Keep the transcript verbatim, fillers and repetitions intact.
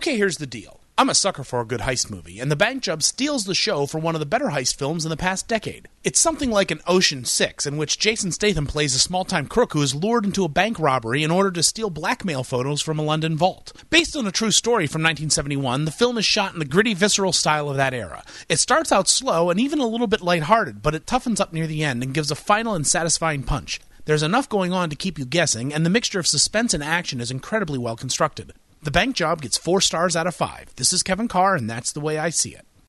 Okay, here's the deal. I'm a sucker for a good heist movie, and The Bank Job steals the show for one of the better heist films in the past decade. It's something like an Ocean Six, in which Jason Statham plays a small-time crook who is lured into a bank robbery in order to steal blackmail photos from a London vault. Based on a true story from nineteen seventy-one, the film is shot in the gritty, visceral style of that era. It starts out slow and even a little bit lighthearted, but it toughens up near the end and gives a final and satisfying punch. There's enough going on to keep you guessing, and the mixture of suspense and action is incredibly well constructed. The Bank Job gets four stars out of five. This is Kevin Carr, and that's the way I see it.